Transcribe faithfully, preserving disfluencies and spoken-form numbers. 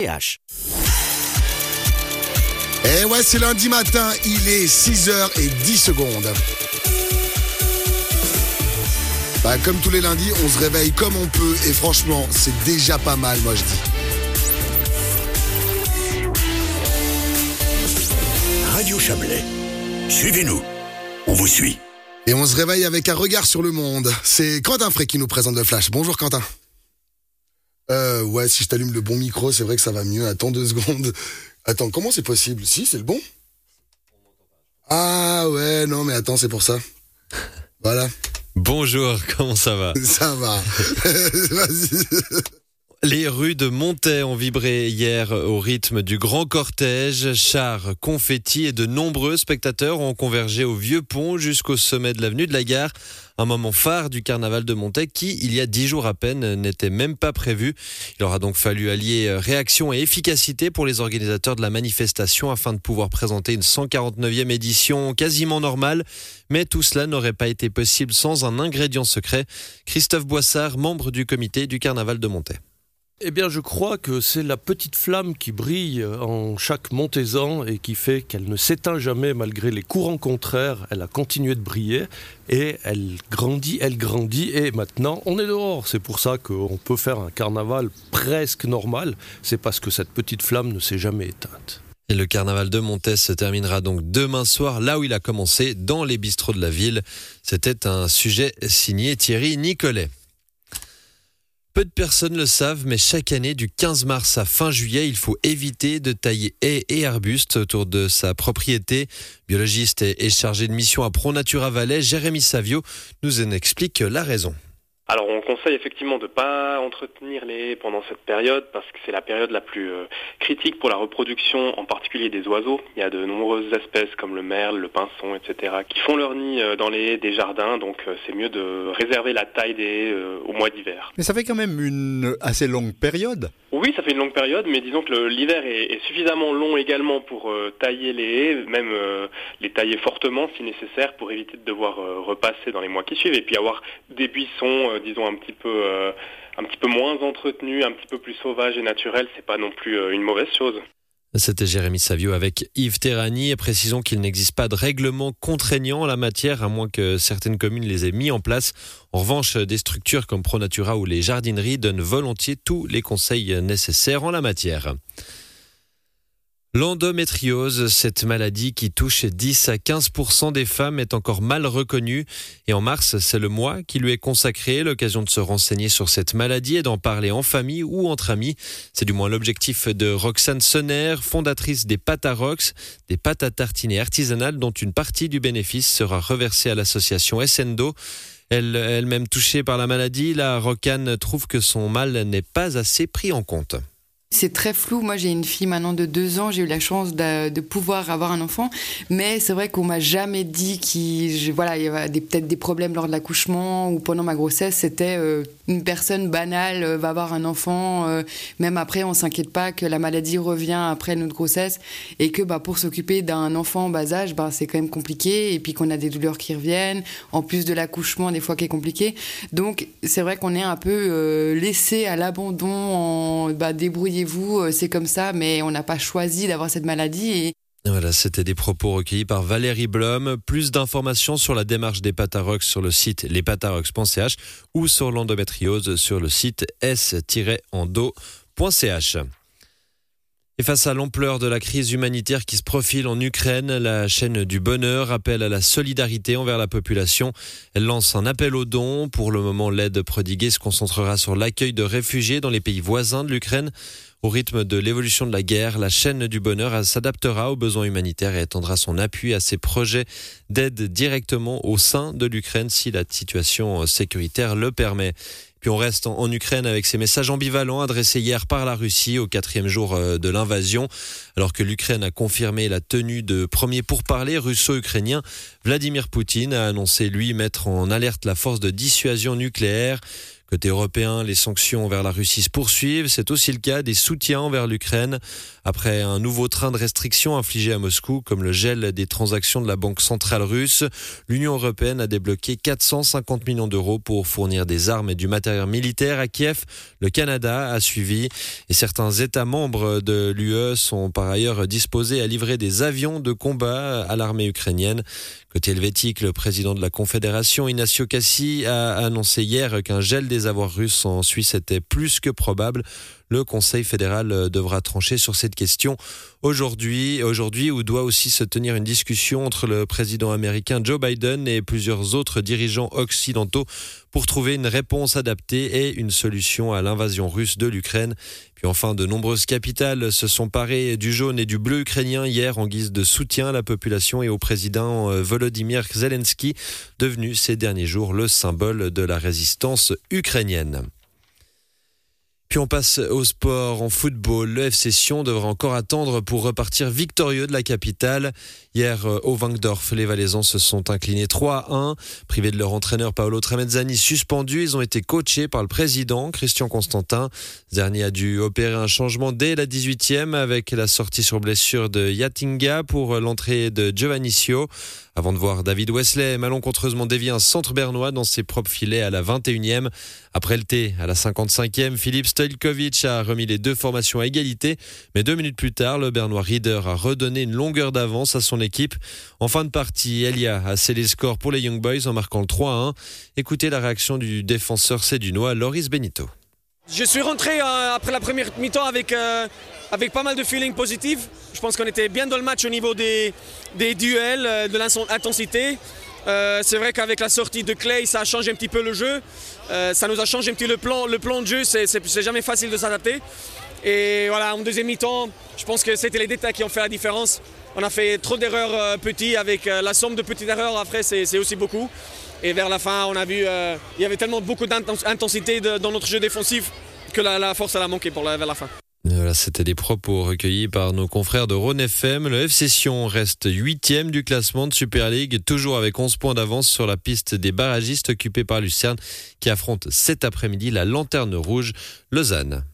H. Et ouais, c'est lundi matin, il est six heures dix secondes. Bah, comme tous les lundis, on se réveille comme on peut et franchement, c'est déjà pas mal, moi je dis. Radio Chablais. Suivez-nous. On vous suit. Et on se réveille avec un regard sur le monde. C'est Quentin Frey qui nous présente le Flash. Bonjour Quentin. Euh, ouais, si je t'allume le bon micro, c'est vrai que ça va mieux. Attends deux secondes. Attends, comment c'est possible ? Si, c'est le bon ? Ah ouais, non mais attends, c'est pour ça. Voilà. Bonjour, comment ça va ? Ça va. Vas-y. Les rues de Montaix ont vibré hier au rythme du grand cortège. Chars, confettis et de nombreux spectateurs ont convergé au Vieux Pont jusqu'au sommet de l'avenue de la Gare. Un moment phare du carnaval de Montaix qui, il y a dix jours à peine, n'était même pas prévu. Il aura donc fallu allier réaction et efficacité pour les organisateurs de la manifestation afin de pouvoir présenter une cent quarante-neuvième édition quasiment normale. Mais tout cela n'aurait pas été possible sans un ingrédient secret. Christophe Boissard, membre du comité du carnaval de Montaix. Eh bien, je crois que c'est la petite flamme qui brille en chaque montaisan et qui fait qu'elle ne s'éteint jamais malgré les courants contraires. Elle a continué de briller et elle grandit, elle grandit et maintenant on est dehors. C'est pour ça qu'on peut faire un carnaval presque normal. C'est parce que cette petite flamme ne s'est jamais éteinte. Et le carnaval de Montaix se terminera donc demain soir, là où il a commencé, dans les bistrots de la ville. C'était un sujet signé Thierry Nicolet. Peu de personnes le savent, mais chaque année, du quinze mars à fin juillet, il faut éviter de tailler haies et arbustes autour de sa propriété. Biologiste et chargé de mission à ProNatura Valais, Jérémy Savio nous en explique la raison. Alors on conseille effectivement de ne pas entretenir les haies pendant cette période parce que c'est la période la plus euh, critique pour la reproduction, en particulier des oiseaux. Il y a de nombreuses espèces comme le merle, le pinson, et cetera qui font leur nid euh, dans les haies des jardins, donc euh, c'est mieux de réserver la taille des haies euh, au mois d'hiver. Mais ça fait quand même une assez longue période. Oui, ça fait une longue période, mais disons que le, l'hiver est, est suffisamment long également pour euh, tailler les haies, même euh, les tailler fortement si nécessaire pour éviter de devoir euh, repasser dans les mois qui suivent et puis avoir des buissons euh, disons un petit peu euh, un petit peu moins entretenus, un petit peu plus sauvages et naturels, c'est pas non plus euh, une mauvaise chose. C'était Jérémy Savio avec Yves Terrani. Précisons qu'il n'existe pas de règlement contraignant en la matière, à moins que certaines communes les aient mis en place. En revanche, des structures comme ProNatura ou les jardineries donnent volontiers tous les conseils nécessaires en la matière. L'endométriose, cette maladie qui touche dix à quinze pour cent des femmes, est encore mal reconnue. Et en mars, c'est le mois qui lui est consacré, l'occasion de se renseigner sur cette maladie et d'en parler en famille ou entre amis. C'est du moins l'objectif de Roxane Sonner, fondatrice des pâtes à Rox, des pâtes à tartiner artisanales dont une partie du bénéfice sera reversée à l'association Essendo. Elle, elle-même touchée par la maladie, la Roxane trouve que son mal n'est pas assez pris en compte. C'est très flou. Moi, j'ai une fille maintenant de deux ans. J'ai eu la chance de, de pouvoir avoir un enfant. Mais c'est vrai qu'on m'a jamais dit qu'il voilà, il y avait des, peut-être des problèmes lors de l'accouchement ou pendant ma grossesse. C'était euh, une personne banale euh, va avoir un enfant. Euh, même après, on s'inquiète pas que la maladie revient après notre grossesse et que bah, pour s'occuper d'un enfant en bas âge, bah, c'est quand même compliqué. Et puis qu'on a des douleurs qui reviennent. En plus de l'accouchement, des fois, qui est compliqué. Donc, c'est vrai qu'on est un peu euh, laissé à l'abandon en bah, débrouiller vous, c'est comme ça, mais on n'a pas choisi d'avoir cette maladie. Et... Voilà, c'était des propos recueillis par Valérie Blum. Plus d'informations sur la démarche des pâtes à Rox sur le site les pâtes à rox point c h ou sur l'endométriose sur le site s tiret endo point c h. Et face à l'ampleur de la crise humanitaire qui se profile en Ukraine, la chaîne du bonheur appelle à la solidarité envers la population. Elle lance un appel aux dons. Pour le moment, l'aide prodiguée se concentrera sur l'accueil de réfugiés dans les pays voisins de l'Ukraine. Au rythme de l'évolution de la guerre, la chaîne du bonheur s'adaptera aux besoins humanitaires et étendra son appui à ces projets d'aide directement au sein de l'Ukraine si la situation sécuritaire le permet. Puis on reste en Ukraine avec ces messages ambivalents adressés hier par la Russie au quatrième jour de l'invasion. Alors que l'Ukraine a confirmé la tenue de premiers pourparlers russo-ukrainiens, Vladimir Poutine a annoncé lui mettre en alerte la force de dissuasion nucléaire. Côté européen, les sanctions vers la Russie se poursuivent. C'est aussi le cas des soutiens envers l'Ukraine. Après un nouveau train de restrictions infligé à Moscou, comme le gel des transactions de la Banque centrale russe, l'Union européenne a débloqué quatre cent cinquante millions d'euros pour fournir des armes et du matériel militaire à Kiev. Le Canada a suivi et certains États membres de l'U E sont par ailleurs disposés à livrer des avions de combat à l'armée ukrainienne. Côté helvétique, le président de la Confédération, Ignacio Cassi, a annoncé hier qu'un gel des avoirs russes en Suisse était plus que probable. Le Conseil fédéral devra trancher sur cette question aujourd'hui, aujourd'hui où doit aussi se tenir une discussion entre le président américain Joe Biden et plusieurs autres dirigeants occidentaux pour trouver une réponse adaptée et une solution à l'invasion russe de l'Ukraine. Puis enfin, de nombreuses capitales se sont parées du jaune et du bleu ukrainien hier en guise de soutien à la population et au président Volodymyr Zelensky, devenu ces derniers jours le symbole de la résistance ukrainienne. Puis on passe au sport, en football. Le F C Sion devra encore attendre pour repartir victorieux de la capitale. Hier, au Wankdorf, les Valaisans se sont inclinés trois à un. Privés de leur entraîneur Paolo Tramezzani suspendu, ils ont été coachés par le président Christian Constantin. Ce dernier a dû opérer un changement dès la dix-huitième avec la sortie sur blessure de Yatinga pour l'entrée de Giovannicio. Avant de voir David Wesley malencontreusement dévier un centre bernois dans ses propres filets à la vingt et unième. Après le thé, à la cinquante-cinquième, Filip Stojkovic a remis les deux formations à égalité. Mais deux minutes plus tard, le bernois Rieder a redonné une longueur d'avance à son équipe. En fin de partie, Elia a scellé le score pour les Young Boys en marquant le trois à un. Écoutez la réaction du défenseur sédunois Loris Benito. Je suis rentré euh, après la première mi-temps avec, euh, avec pas mal de feeling positif. Je pense qu'on était bien dans le match au niveau des, des duels, euh, de l'intensité. Euh, c'est vrai qu'avec la sortie de Clay, ça a changé un petit peu le jeu. Euh, ça nous a changé un petit peu le plan, le plan de jeu. C'est, c'est, c'est jamais facile de s'adapter. Et voilà, en deuxième mi-temps, je pense que c'était les détails qui ont fait la différence. On a fait trop d'erreurs euh, petites. Avec euh, la somme de petites erreurs, après, c'est, c'est aussi beaucoup. Et vers la fin, on a vu, euh, il y avait tellement beaucoup d'intensité de, dans notre jeu défensif que la, la force elle a manqué pour la, vers la fin. Voilà, c'était des propos recueillis par nos confrères de Rhône F M. Le F C Sion reste huitième du classement de Super League, toujours avec onze points d'avance sur la piste des barragistes occupés par Lucerne, qui affronte cet après-midi la Lanterne Rouge Lausanne.